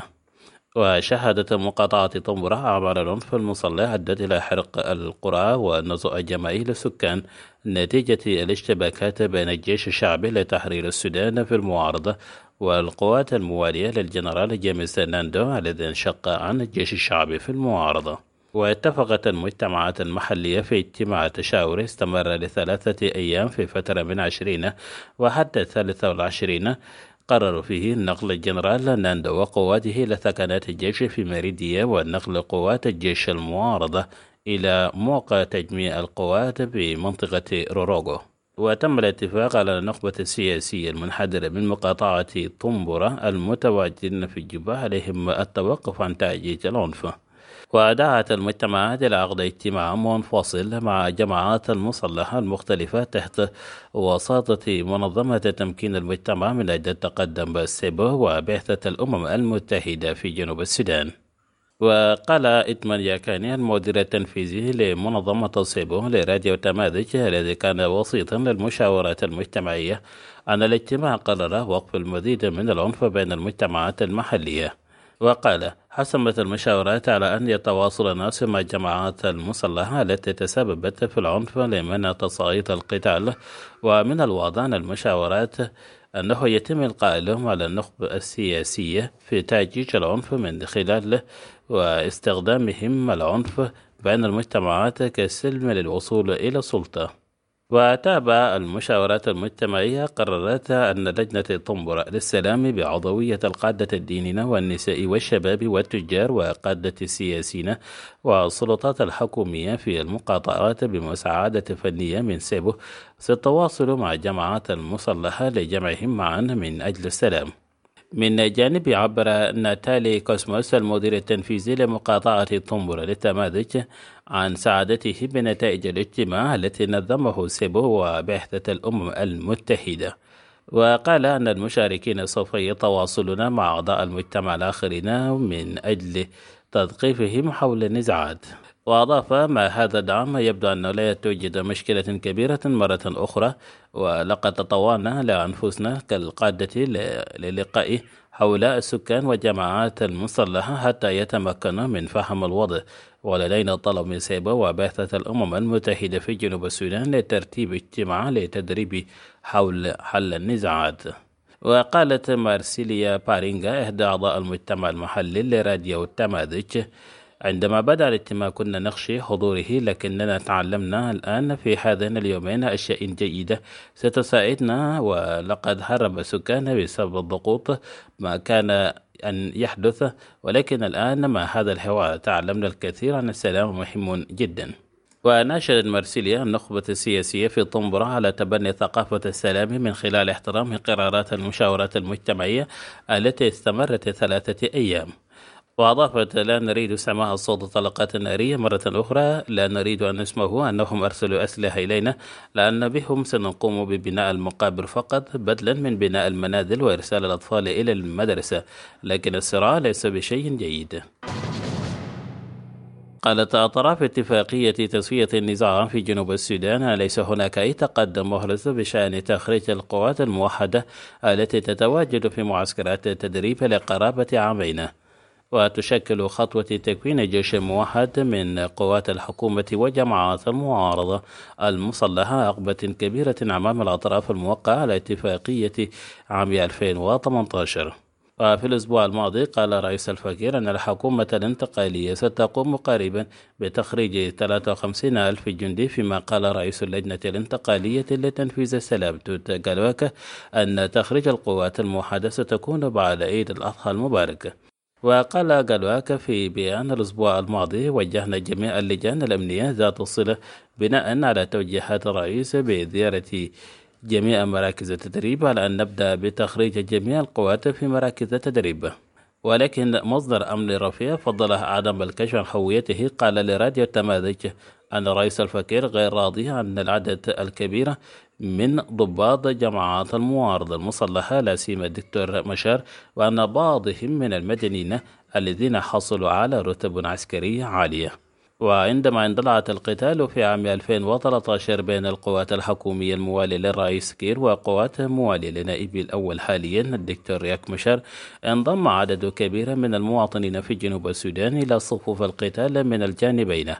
وشهدت مقاطعة طنبرة أعمال العنف المسلح أدت إلى حرق القرى والنزوء الجماعي للسكان نتيجة الاشتباكات بين الجيش الشعبي لتحرير السودان في المعارضة والقوات الموالية للجنرال جيمس ناندو الذي انشق عن الجيش الشعبي في المعارضة. واتفقت المجتمعات المحلية في اجتماع تشاوري استمر لثلاثة أيام في فترة من عشرين وحتى الثالثة والعشرين قرروا فيه نقل الجنرال ناندو وقواته إلى ثكنات الجيش في ميريديا ونقل قوات الجيش المعارضة إلى موقع تجميع القوات بمنطقة روروغو. وتم الاتفاق على النخبة السياسية المنحدرة من مقاطعة طنبرة المتواجدين في جوبا عليهم التوقف عن تأجيج العنف. ودعت المجتمعات إلى عقد اجتماع منفصل مع جماعات المسلحة المختلفة تحت وساطة منظمة تمكين المجتمع من أجل التقدم بالسيبو وبعثة الأمم المتحدة في جنوب السودان. وقال إتمان ياكاني المدير التنفيذي لمنظمة السيبو لراديو تمازج الذي كان وسيطا للمشاورات المجتمعية أن الاجتماع قرر وقف المزيد من العنف بين المجتمعات المحلية. وقال حسمت المشاورات على أن يتواصل الناس مع الجماعات المسلحة التي تسببت في العنف لمنع تصعيد القتال، ومن الواضح أن المشاورات أنه يتم إلقاء لهم على النخبة السياسية في تأجيج العنف من خلال واستخدامهم العنف بين المجتمعات كسلم للوصول إلى السلطة. وتابع المشاورات المجتمعية قررت أن لجنة طنبرة للسلام بعضوية القادة الدينيين والنساء والشباب والتجار وقادة السياسيين والسلطات الحكومية في المقاطعات بمساعدة فنية من سيبو ستواصل مع الجماعات المسلحة لجمعهم معا من أجل السلام. من جانب عبر ناتالي كوسموس المدير التنفيذي لمقاطعة طنبرة للتمازج عن سعادته بنتائج الاجتماع التي نظمه سيبو وبعثة الأمم المتحدة. وقال أن المشاركين سوف يتواصلون مع أعضاء المجتمع الآخرين من أجل تثقيفهم حول النزاعات. وأضاف ما هذا الدعم يبدو أنه لا توجد مشكلة كبيرة مرة أخرى، ولقد تطوعنا لأنفسنا كالقادة للقاء هؤلاء السكان والجماعات المسلحة حتى يتمكنوا من فهم الوضع، ولدينا طلب من سيبو وبعثة الأمم المتحدة في جنوب السودان لترتيب اجتماع لتدريب حول حل النزاعات. وقالت مارسيليا بارينغا إحدى أعضاء المجتمع المحلي لراديو تمازج عندما بدأ الاجتماع كنا نخشى حضوره، لكننا تعلمنا الآن في هذين اليومين أشياء جيدة ستساعدنا، ولقد هرب السكان بسبب الضغوط ما كان أن يحدث، ولكن الآن مع هذا الحوار تعلمنا الكثير عن السلام مهم جدا. وناشدت مارسيليا النخبة السياسية في طنبرة على تبني ثقافة السلام من خلال احترام قرارات المشاورات المجتمعية التي استمرت ثلاثة أيام. وأضافت: لا نريد سماع صوت طلقات نارية مرة أخرى، لا نريد أن نسمعه أنهم أرسلوا أسلحة إلينا، لأن بهم سنقوم ببناء المقابر فقط بدلا من بناء المنازل وإرسال الأطفال إلى المدرسة، لكن الصراع ليس بشيء جيد. قالت أطراف اتفاقية تسوية النزاع في جنوب السودان: ليس هناك أي تقدم محدث بشأن تخريج القوات الموحدة التي تتواجد في معسكرات التدريب لقرابة عامين، وتشكل خطوة تكوين جيش موحد من قوات الحكومة وجماعات المعارضة المسلحة عقبة كبيرة أمام الأطراف الموقعة على اتفاقية عام ألفين وثمانية عشر. وفي الأسبوع الماضي قال رئيس الفقير أن الحكومة الانتقالية ستقوم قريبا بتخريج ثلاثة وخمسين ألف جندي، فيما قال رئيس اللجنة الانتقالية لتنفيذ السلام توت غالواك أن تخريج القوات الموحدة ستكون بعد عيد الأضحى المبارك. وقال غالواك في بيان الأسبوع الماضي: وجهنا جميع اللجان الأمنية ذات الصلة بناء على توجيهات الرئيس بزيارة جميع مراكز التدريب على أن نبدأ بتخريج جميع القوات في مراكز التدريب. ولكن مصدر أمن رفيع فضل عدم الكشف عن هويته قال لراديو التماذج أن رئيس الفقير غير راضي عن العدد الكبير من ضباط جماعات المعارضة المسلحة لا سيما الدكتور مشار، وأن بعضهم من المدنيين الذين حصلوا على رتب عسكرية عالية. وعندما اندلعت القتال في عام ألفين وثلاثة عشر بين القوات الحكومية الموالية للرئيس كير وقوات موالية لنائب الأول حاليا الدكتور رياك مشار، انضم عدد كبير من المواطنين في جنوب السودان إلى صفوف القتال من الجانبين.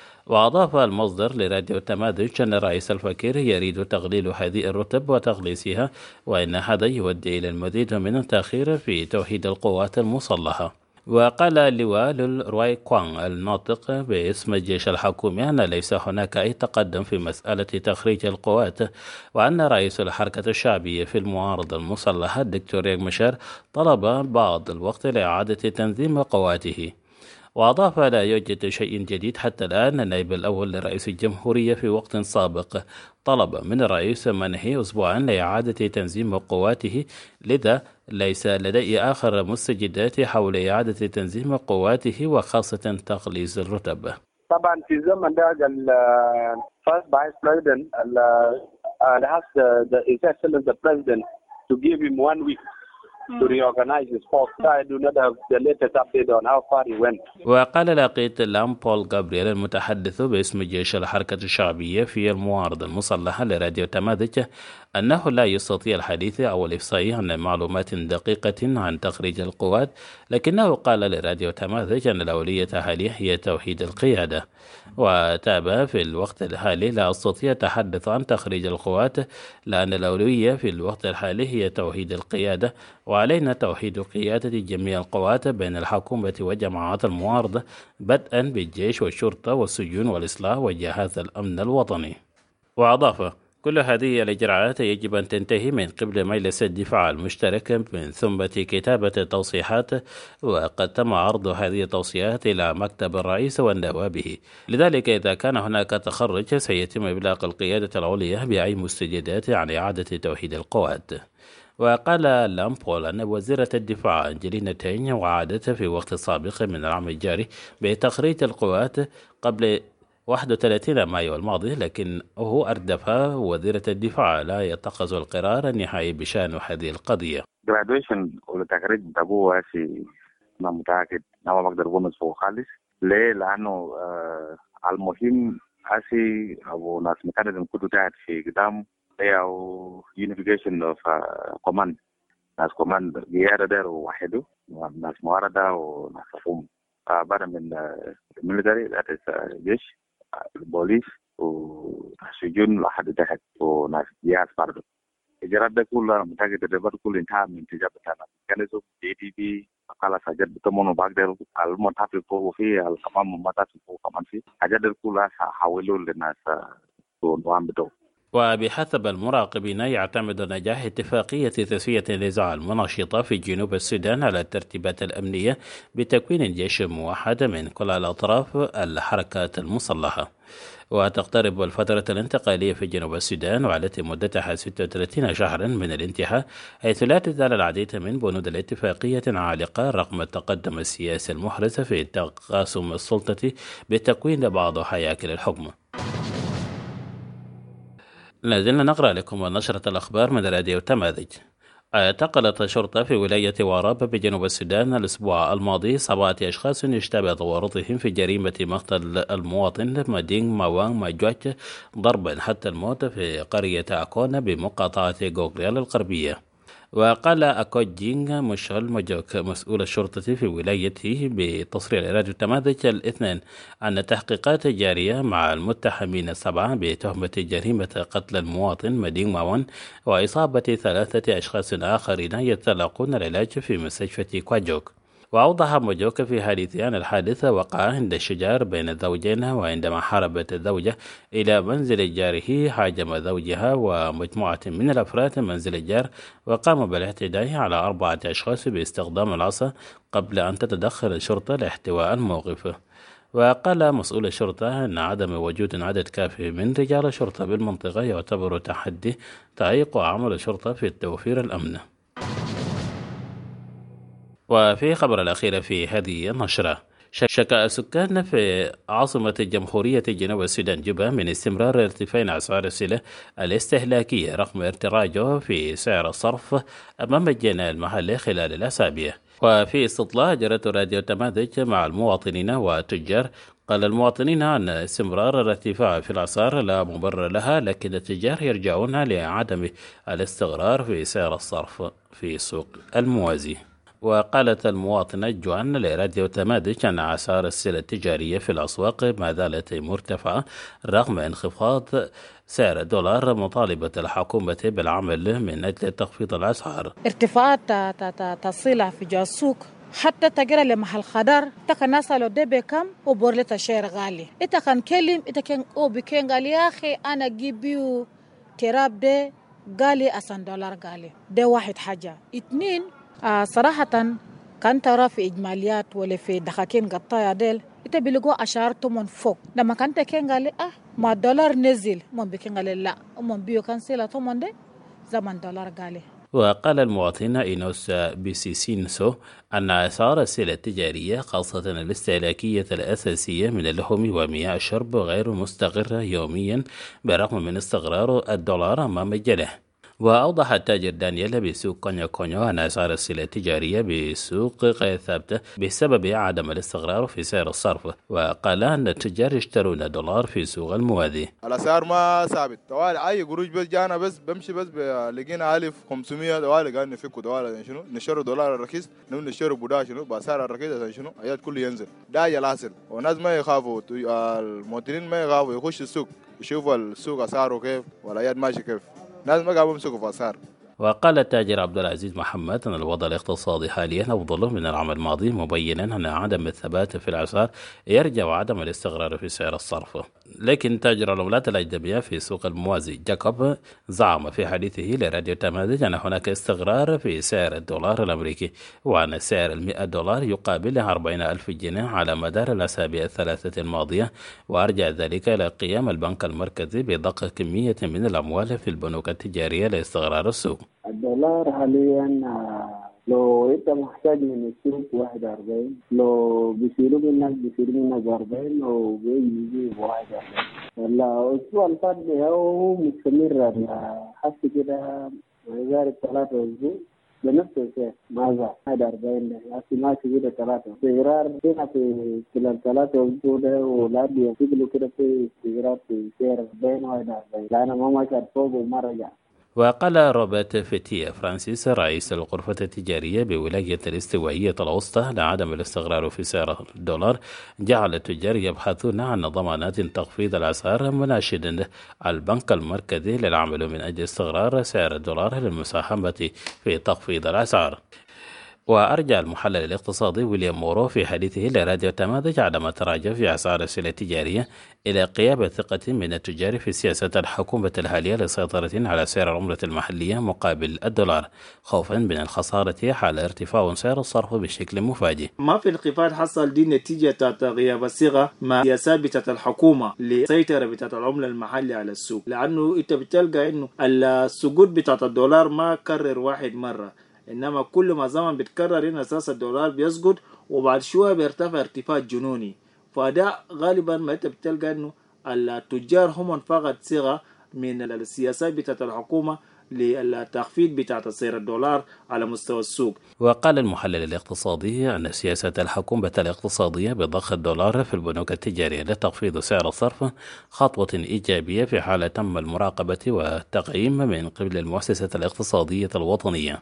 وأضاف المصدر لراديو التماذج أن الرئيس الفقير يريد تقليل هذه الرتب وتخليصها، وأن هذا يؤدي إلى المزيد من التأخير في توحيد القوات المسلحة. وقال اللواء روي كوان الناطق باسم الجيش الحكومي أن ليس هناك أي تقدم في مسألة تخريج القوات، وأن رئيس الحركة الشعبية في المعارضة المسلحة الدكتور رياك مشار طلب بعض الوقت لإعادة تنظيم قواته. وأضاف: لا يوجد شيء جديد حتى الآن. النائب الأول لرئيس الجمهورية في وقت سابق طلب من الرئيس منحه أسبوعا لإعادة تنظيم قواته، لذا ليس لدي آخر مستجدات حول إعادة تنظيم قواته وخاصة تقليص الرتب. طبعا في زمن ده first vice president uh, has the, the his excellency the president to give him one week to reorganize his force. I do not have the latest update on how far he went. وقال لقيت لام بول غابرييل المتحدث باسم جيش الحركة الشعبية في المعارضة المسلحة لراديو تماذج أنه لا يستطيع الحديث أو الإفصاح عن معلومات دقيقة عن تخريج القوات، لكنه قال لراديو تماذج أن الأولوية الحالية هي توحيد القيادة. وتابع: في الوقت الحالي لا أستطيع التحدث عن تخريج القوات، لأن الأولوية في الوقت الحالي هي توحيد القيادة، وعلينا توحيد قيادة جميع القوات بين الحكومة وجماعات المعارضة بدءا بالجيش والشرطة والسجون والإصلاح وجهاز الأمن الوطني. وأضاف: كل هذه الإجراءات يجب أن تنتهي من قبل مجلس الدفاع المشترك من ثم كتابة التوصيحات، وقد تم عرض هذه التوصيات إلى مكتب الرئيس ونوابه. لذلك إذا كان هناك تخرج سيتم إبلاغ القيادة العليا بأي مستجدات عن إعادة توحيد القوات. وقال لامبول أن وزيرة الدفاع أنجلينا تين وعدت في وقت سابق من العام الجاري بتخريج القوات قبل واحد وثلاثين مايو الماضي، لكن هو أردف وزيرة الدفاع لا يتخذ القرار النهائي بشأن هذه القضية. graduation والتخريج تبوه هسي أنا متأكد أنا ما بقدر أقول مسفوق خالص. ليه؟ لأنه آه المهم هسي أبو ناس مكانهم كده تحت في قدام أو unification of uh, command. ناس command قيادة دار وحده، ناس معارضة وناس حكومة. آه بعد من military that is جيش البوليس والسجون لحد تحت وناس جهاز برضه. الإجراءات ده كله أنا متأكد الرباط كله انتهى من تجربة أنا. كان اسمه جي دي بي خلاص حاجات بتمنوا بقدر المتحف فوق فيه كمان ممتاز فوق كمان فيه حاجات كلها حاولوا للناس وعم بدو. وبحسب المراقبين يعتمد نجاح اتفاقية تسوية النزاع المنشطة في جنوب السودان على الترتيبات الأمنية بتكوين جيش موحد من كل الأطراف الحركات المسلحة. وتقترب الفترة الانتقالية في جنوب السودان والتي مدتها ستة وثلاثين شهرا من الانتهاء، حيث لا تزال العديد من بنود الاتفاقية عالقة رغم التقدم السياسي المحرز في تقاسم السلطة بتكوين بعض هياكل الحكم. لازلنا نقرأ لكم نشرة الأخبار من راديو تماذج. اعتقلت الشرطة في ولاية وراب بجنوب السودان الأسبوع الماضي سبعة أشخاص يشتبه ورطهم في جريمة مقتل المواطن مدين موان ماجوج ضربا حتى الموت في قرية أكون بمقاطعة غوغريال الغربية. وقال أكوجين مشعل مجوك مسؤول الشرطة في ولايته بتصريح راديو تماذج الاثنين أن التحقيقات جارية مع المتهمين السبعة بتهمة جريمة قتل المواطن مدين ماون وإصابة ثلاثة أشخاص آخرين يتلقون العلاج في مستشفى كواجوك. وأوضح موجوك في حديثه أن الحادث وقع عند الشجار بين الزوجين، وعندما حاربت الزوجة إلى منزل جاره هاجم زوجها ومجموعة من الأفراد منزل الجار وقام بالاعتداء على أربعة أشخاص باستخدام العصا قبل أن تتدخل الشرطة لاحتواء الموقف. وقال مسؤول الشرطة أن عدم وجود عدد كافي من رجال الشرطة بالمنطقة يعتبر تحدي تعيق عمل الشرطة في توفير الأمن. وفي خبر الأخير في هذه النشرة، شكا السكان في عاصمة جمهورية جنوب السودان جوبا من استمرار ارتفاع أسعار السلع الاستهلاكية رغم ارتراجه في سعر الصرف أمام الجنيه المحلي خلال الأسابيع. وفي استطلاع جرت راديو تماذج مع المواطنين والتجار، قال المواطنين أن استمرار الارتفاع في الأسعار لا مبرر لها، لكن التجار يرجعون لعدم الاستقرار في سعر الصرف في السوق الموازي. وقالت المواطنة جوان لراديو تماذج أن أسعار السلع التجارية في الأسواق ما زالت مرتفعة رغم انخفاض سعر الدولار، مطالبة الحكومة بالعمل من أجل تخفيض الأسعار. ارتفاعات السلع في جو السوق حتى تجرى لمحل خضار تكن نسأله ده بكم وبورلة الشير غالي. إذا كان كلم إذا كان أو بكين غالي يا أخي أنا جيبيو تراب ده غالي أسان دولار غالي. ده واحد حاجة. اثنين آه صراحة كان ترى في إجماليات ولا في دخاكين قطايا ديل إنت بيلقوا أشعار تومن فوق لما كان تكين قال آه ما دولار نزل من بكين قال لا ومن بيو كان سيلا تومن ده زمن دولار قال. وقال المواطن إينوس بيسيسينسو أن أسعار السلع التجارية خاصة الاستهلاكية الأساسية من اللحوم ومياه الشرب غير مستقرة يوميا برغم من استقرار الدولار أمام الجنيه. وأوضح التاجر دانييل بسوق كونيو كونيو أن أسعار السلع التجارية بسوق غير ثابتة بسبب عدم الاستقرار في سعر الصرف. وقال أن التجار يشترون دولار في سوق الموازي. الأسعار ما ثابت طوال أي قروش بس جانا بس بمشي بس لقينا ألف خمسمية طوال قاعد نفكوا طوال شنو نشتري دولار الرخيص نو نشتري بودا شنو بأسعار الرخيص شنو آيات كله ينزل ده يلاصل. والناس ما يخافوا المواطنين ما يخافوا يخش السوق يشوفوا السوق أسعاره كيف ولا آيات ماشي كيف. وقال التاجر عبد العزيز محمد أن الوضع الاقتصادي حاليا أفضل من العام الماضي، مبينا أن عدم الثبات في الأسعار يرجع عدم الاستقرار في سعر الصرف. لكن تاجر العملات الأجنبية في سوق الموازي جاكوب زعم في حديثه لراديو تماذج أن هناك استقرار في سعر الدولار الأمريكي، وأن سعر المئة دولار يقابل أربعين ألف جنيه على مدار الأسابيع الثلاثة الماضية. وأرجع ذلك إلى قيام البنك المركزي بضخ كمية من الأموال في البنوك التجارية لاستقرار السوق. الدولار حاليا لو انت محتاج من السوق واحد وأربعين، لو بيصيروا منك بيصير منك أربعين، لو بيجي واحد وأربعين. الأسبوع اللي فات هو مستمر حتى كده غير ثلاثة أسبوع بنفس الشيء ما زال واحد وأربعين لكن ما كده ثلاثة استقرار هنا في خلال ثلاثة أسبوع ده ولا بيقولوا كده في استقرار في سعر بين واحد وأربعين لأن ما ماشي فوق وما رجع. وقال روبرت فيتيا فرانسيس رئيس الغرفة التجارية بولاية الاستوائية الوسطى لعدم الاستقرار في سعر الدولار جعل التجار يبحثون عن ضمانات تخفيض الأسعار، مناشدا البنك المركزي للعمل من أجل استقرار سعر الدولار للمساهمة في تخفيض الأسعار. وأرجع المحلل الاقتصادي ويليام مورو في حديثه لراديو تماذج عندما تراجع في أسعار السلع التجارية إلى غياب ثقة من التجار في سياسة الحكومة الحالية لسيطرة على سعر العملة المحلية مقابل الدولار، خوفا من الخسارة حال ارتفاع سعر الصرف بشكل مفاجئ. ما في انخفاض حصل دي نتيجة غياب الثقة مع سياسات بتاعت الحكومة لسيطرة بتاعت العملة المحلية على السوق، لأنه أنت بتلقى إنه السقوط بتاعت الدولار ما كرر واحد مرة، إنما كل ما زمن بتكرر إن أساس الدولار بيسقط وبعد شوية بيرتفع ارتفاع جنوني. فده غالبا ما أنت بتلقى إنه التجار هم فقط صيغة من السياسات بتاعت الحكومة للتخفيض بتاعت سعر الدولار على مستوى السوق. وقال المحلل الاقتصادي أن سياسة الحكومة الاقتصادية بضخ الدولار في البنوك التجارية لتخفيض سعر الصرف خطوة إيجابية في حال تم المراقبة والتقييم من قبل المؤسسة الاقتصادية الوطنية.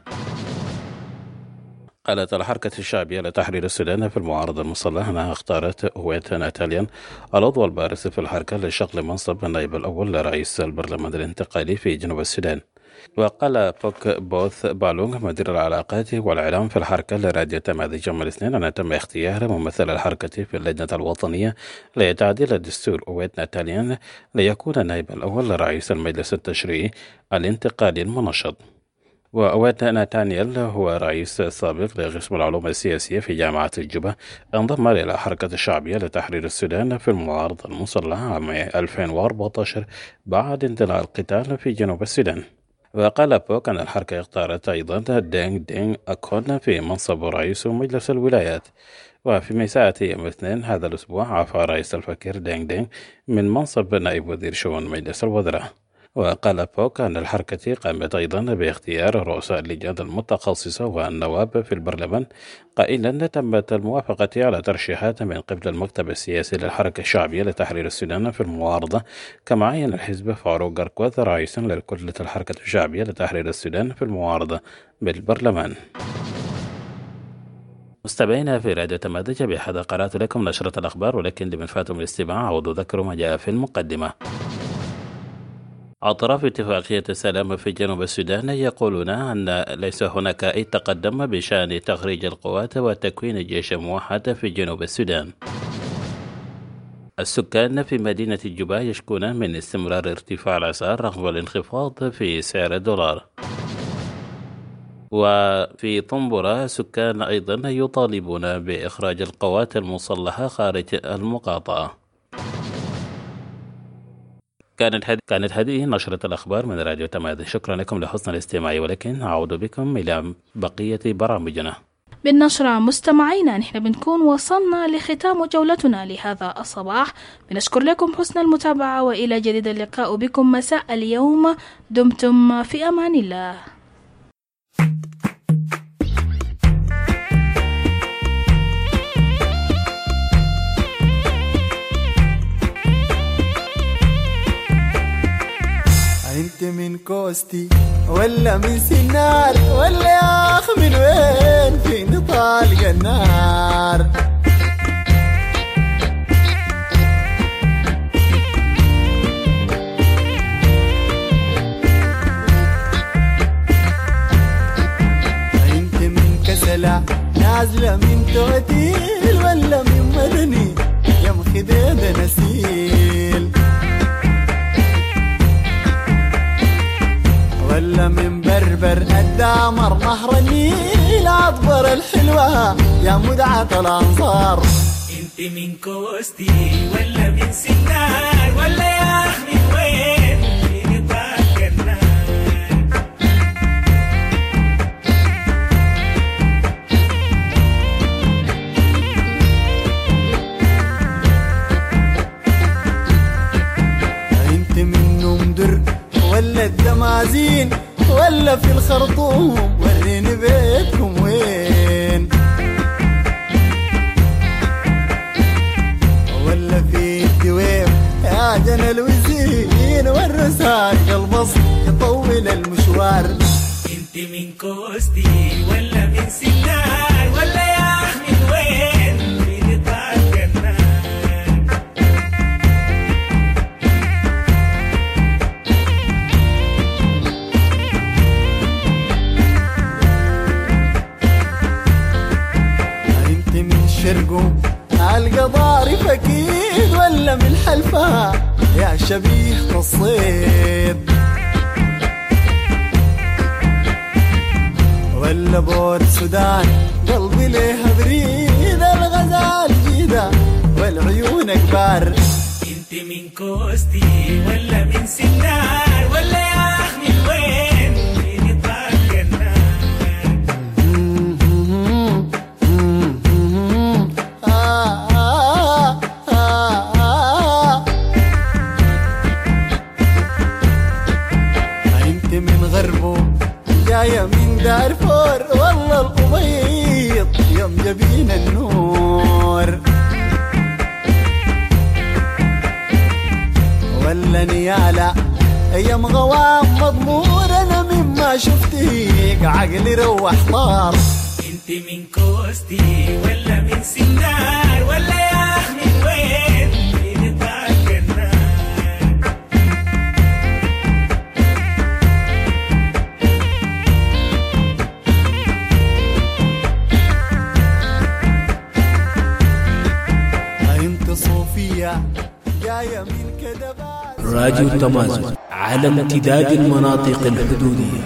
قالت الحركة الشعبية لتحرير السودان في المعارضة المسلحة أنها اختارت هويت ناتاليان العضو البارز في الحركة لشغل منصب النائب الأول لرئيس البرلمان الانتقالي في جنوب السودان. وقال بوك بوث بالونغ مدير العلاقات والإعلام في الحركة لراديو تماذج يوم الاثنين أن تم اختيار ممثل الحركة في اللجنة الوطنية لتعديل الدستور هويت ناتاليان ليكون النائب الأول لرئيس المجلس التشريعي الانتقالي المنشط. وأويت ناتانيال هو رئيس سابق لقسم العلوم السياسية في جامعة الجوبة، انضم إلى الحركة الشعبية لتحرير السودان في المعارضة المسلحة عام ألفين وأربعة عشر بعد اندلاع القتال في جنوب السودان. وقال بوك أن الحركة اختارت أيضا دينغ دينغ أكون في منصب رئيس مجلس الولايات. وفي مساء يوم الاثنين هذا الأسبوع عفى رئيس الفكير دينغ دينغ من منصب نائب وزير شؤون مجلس الوزراء. وقال بوك أن الحركة قامت أيضا باختيار رؤساء اللجان المتخصصة والنواب في البرلمان، قائلا تمت الموافقة على ترشيحات من قبل المكتب السياسي للحركة الشعبية لتحرير السودان في المعارضة، كما عين الحزب فاروق قرقوث رئيسا لكتلة الحركة الشعبية لتحرير السودان في المعارضة بالبرلمان. مستمعينا في راديو تماذج، بهذا قرأت لكم نشرة الأخبار، ولكن لمن فاتم الاستماع أود أذكر ما جاء في المقدمة. أطراف اتفاقية السلام في جنوب السودان يقولون أن ليس هناك أي تقدم بشأن تخريج القوات وتكوين جيش موحد في جنوب السودان. السكان في مدينة الجوبة يشكون من استمرار ارتفاع الأسعار رغم الانخفاض في سعر الدولار. وفي طنبرة سكان أيضا يطالبون بإخراج القوات المسلحة خارج المقاطعة. كانت هذه كانت هذه نشرة الأخبار من راديو تماذج. شكرا لكم لحسن الاستماع، ولكن أعود بكم إلى بقية برامجنا. بالنشرة مستمعينا، نحن بنكون وصلنا لختام جولتنا لهذا الصباح. بنشكر لكم حسن المتابعة، وإلى جديد اللقاء بكم مساء اليوم. دمتم في أمان الله. انت من كوستي ولا من سنار ولا يا اخ من وين في طالق النار؟ انت من كسلة نازلة من توتيل ولا من مدني يا مخديد نسيل؟ ولا من بربر الدامر نهر النيل عطبر الحلوة يا مدعة الأنصار؟ انت من كوستي ولا من سنار ولا يا أخ من وين في نطاق النار؟ انت من نمدر ولا الدمازين ولا في الخرطوم؟ وريني بيتكم وين؟ ولا في الدويب يا جنى الوزين والرساق البص يطول المشوار؟ انت من كوستي ولا من سنار ولا يا أخ من وين في نطاق النار؟ شبيه الصيد ولا بور السودان قلبي ليه بريد الغزال جيدة والعيون كبار انت من كوستي ولا من سنار ولا يا اخ من وين من طاق النار انت من غربه جاية من دارفور والله القبيط يوم جبين النور ولا نيالة ايام غوام مضمور انا مما شفتيك عقلي روح طار انت من كوستي ولا من سنار ولا يا اخ من وين من طاق النار انت صوفيا جاية من كدبات راديو التمازن على امتداد المناطق الحدودية.